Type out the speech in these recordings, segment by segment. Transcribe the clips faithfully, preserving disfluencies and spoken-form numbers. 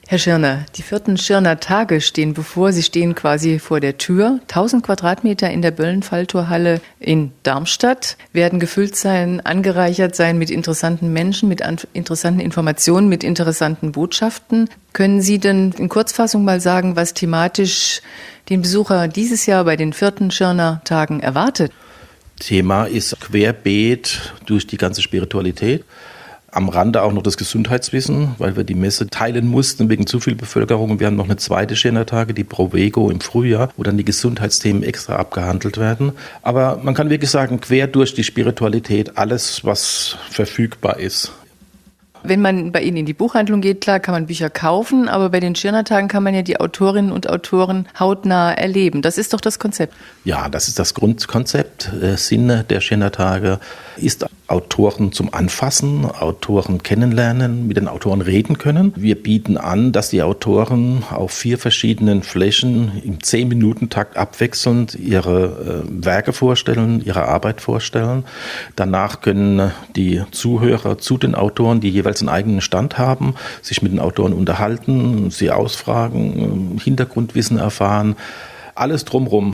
Herr Schirner, die vierten Schirner Tage stehen bevor. Sie stehen quasi vor der Tür. tausend Quadratmeter in der Böllen-Falltorhalle in Darmstadt werden gefüllt sein, angereichert sein mit interessanten Menschen, mit an- interessanten Informationen, mit interessanten Botschaften. Können Sie denn in Kurzfassung mal sagen, was thematisch den Besucher dieses Jahr bei den vierten Schirner Tagen erwartet? Thema ist querbeet durch die ganze Spiritualität. Am Rande auch noch das Gesundheitswissen, weil wir die Messe teilen mussten wegen zu viel Bevölkerung. Wir haben noch eine zweite Schirner Tage, die Provego im Frühjahr, wo dann die Gesundheitsthemen extra abgehandelt werden. Aber man kann wirklich sagen, quer durch die Spiritualität alles, was verfügbar ist. Wenn man bei Ihnen in die Buchhandlung geht, klar, kann man Bücher kaufen, aber bei den Schirner Tagen kann man ja die Autorinnen und Autoren hautnah erleben. Das ist doch das Konzept. Ja, das ist das Grundkonzept. Der Sinn der Schirner Tage ist, Autoren zum Anfassen, Autoren kennenlernen, mit den Autoren reden können. Wir bieten an, dass die Autoren auf vier verschiedenen Flächen im zehn-Minuten-Takt abwechselnd ihre äh, Werke vorstellen, ihre Arbeit vorstellen. Danach können die Zuhörer zu den Autoren, die jeweils einen eigenen Stand haben, sich mit den Autoren unterhalten, sie ausfragen, Hintergrundwissen erfahren, alles drumherum.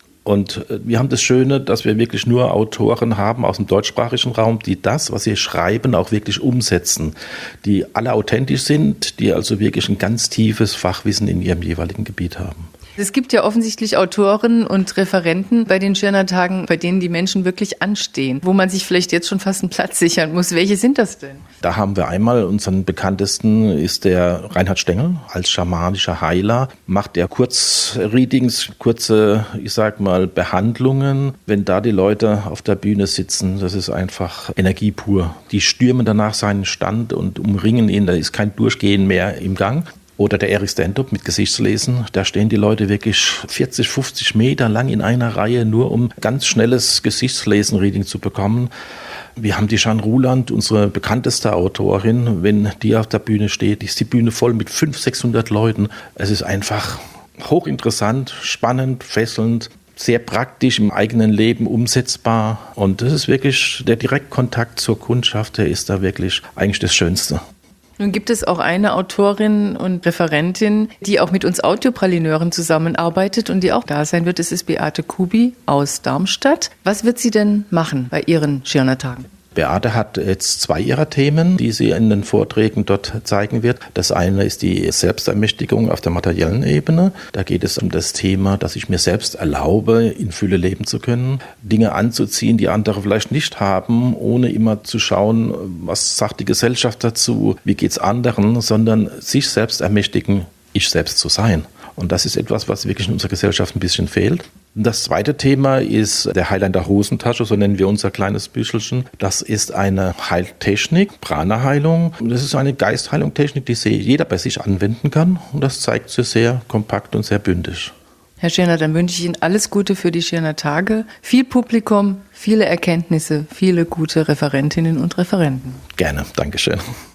Und wir haben das Schöne, dass wir wirklich nur Autoren haben aus dem deutschsprachigen Raum, die das, was sie schreiben, auch wirklich umsetzen, die alle authentisch sind, die also wirklich ein ganz tiefes Fachwissen in ihrem jeweiligen Gebiet haben. Es gibt ja offensichtlich Autoren und Referenten bei den Schirner Tagen, bei denen die Menschen wirklich anstehen, wo man sich vielleicht jetzt schon fast einen Platz sichern muss. Welche sind das denn? Da haben wir einmal unseren bekanntesten, ist der Reinhard Stengel als schamanischer Heiler. Macht er Kurzreadings, kurze, ich sag mal, Behandlungen. Wenn da die Leute auf der Bühne sitzen, das ist einfach Energie pur. Die stürmen danach seinen Stand und umringen ihn, da ist kein Durchgehen mehr im Gang. Oder der Erich Stentup mit Gesichtslesen, da stehen die Leute wirklich vierzig, fünfzig Meter lang in einer Reihe, nur um ganz schnelles Gesichtslesen-Reading zu bekommen. Wir haben die Jeanne Ruland, unsere bekannteste Autorin, wenn die auf der Bühne steht, ist die Bühne voll mit fünfhundert, sechshundert Leuten. Es ist einfach hochinteressant, spannend, fesselnd, sehr praktisch im eigenen Leben umsetzbar. Und das ist wirklich, der Direktkontakt zur Kundschaft, der ist da wirklich eigentlich das Schönste. Nun gibt es auch eine Autorin und Referentin, die auch mit uns Audiopralineuren zusammenarbeitet und die auch da sein wird. Es ist Beate Kubi aus Darmstadt. Was wird sie denn machen bei ihren Schirner Tagen? Beate hat jetzt zwei ihrer Themen, die sie in den Vorträgen dort zeigen wird. Das eine ist die Selbstermächtigung auf der materiellen Ebene. Da geht es um das Thema, dass ich mir selbst erlaube, in Fülle leben zu können, Dinge anzuziehen, die andere vielleicht nicht haben, ohne immer zu schauen, was sagt die Gesellschaft dazu, wie geht's anderen, sondern sich selbst ermächtigen, ich selbst zu sein. Und das ist etwas, was wirklich in unserer Gesellschaft ein bisschen fehlt. Das zweite Thema ist der Heiler in der Hosentasche, so nennen wir unser kleines Büschelchen. Das ist eine Heiltechnik, Prana-Heilung. Das ist eine Geistheilungstechnik, die jeder bei sich anwenden kann. Und das zeigt sich sehr kompakt und sehr bündig. Herr Schirner, dann wünsche ich Ihnen alles Gute für die Schirner Tage. Viel Publikum, viele Erkenntnisse, viele gute Referentinnen und Referenten. Gerne, Dankeschön.